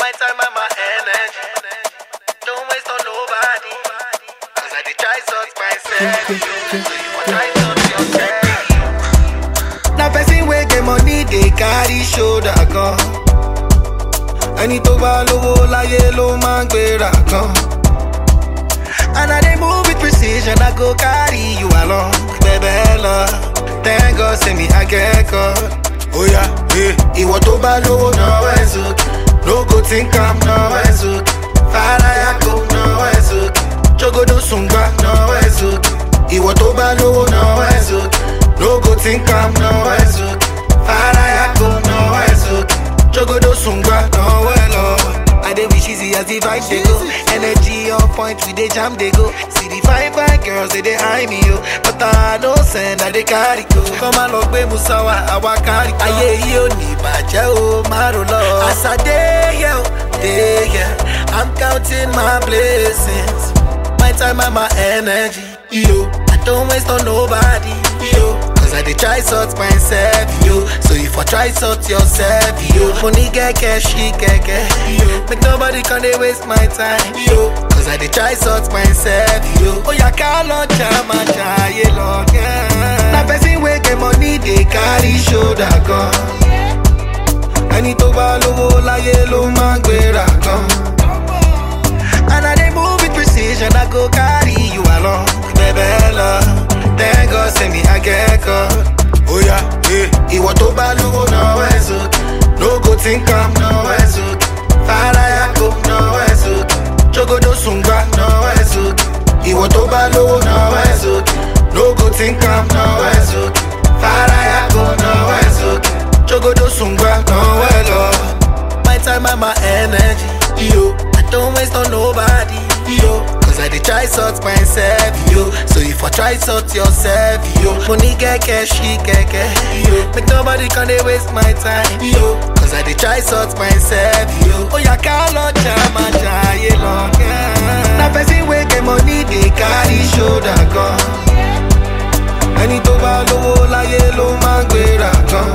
My time and my energy. Don't waste on nobody. Cause I did try sort myself. So you want try sort yourself. Now person wey get money, they carry shoulder gun. Ẹni tó bá lówó láyé ló máa ń gbéra kan. And I dey move with precision, I go carry you along. Baby love, thank God say me I get caught. Oh yeah, yeah. Ìwọ tó bá lówó náà ẹ̀ sókè. No go think I'm náà ẹ̀ sókè. Farayako náà ẹ̀ sókè. Jogodo sungba náà ẹ̀ sókè. Ìwọ tó bá lówó náà ẹ̀ sókè. No go think I'm náà ẹ̀ sókè. Farayako náà ẹ̀ sókè. Jogodo sungba náà ẹ̀ lọ. I dey wish easy as the vibe they go. Energy on point, we dey jam they go. See the fine girls, they eye me yo. But I no send, I dey carry go. Come on, log be musawa, awa carry go. Aye yo ni baje o, maro lo. As I dey here, I'm counting my blessings. My time and my energy, yo. I don't waste on nobody, yo. I dey try sort myself, yo. So if I try sort yourself, yo. Money get cash, she get cash, yo. Make nobody can they waste my time, yo. Cause I dey try sort myself, yo. Oh yeah, call on chama chaye long, yeah. Na person wey get money, they carry shoulder gun. Ẹni tó bá lówó láyé ló máa ń gbéra kan. And I dey move with precision, I go carry you along. Baby love, thank God say me I get caught. Oh yeah, yeah. Ìwọ tó bá lówó náà ẹ̀ sókè. No go think I'm náà ẹ̀ sókè. Farayako náà ẹ̀ sókè. Jogodo sungba náà ẹ̀ sókè. Ìwọ tó bá lówó náà ẹ̀ sókè. No go think I'm náà ẹ̀ sókè. Farayako náà ẹ̀ sókè. Jogodo sungba náà ẹ̀ lọ. My time and my energy, yo. I don't waste on nobody, yo. I dey try sort myself, yo. So if I try sort yourself, yo. Money get cash, she get cash, yo. Make nobody can they waste my time, yo. Cause I dey try sort myself, yo. Oh yeah, call on chama chaye long, yeah. Na person wey get money, they carry shoulder gun. Ẹni tó bá lówó láyé ló máa ń gbéra kan.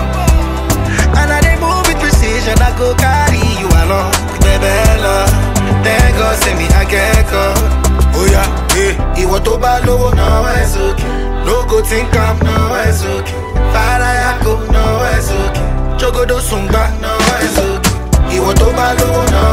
And I dey move with precision, I go carry you along. Baby love, thank God say me I get caught. Oh yeah, yeah. Ìwọ tó bá lówó náà ẹ̀ sókè. No go think I'm náà ẹ̀ sókè. Farayako náà ẹ̀ sókè. Jogodo sungba náà ẹ̀ sókè. Ìwọ tó bá lówó náà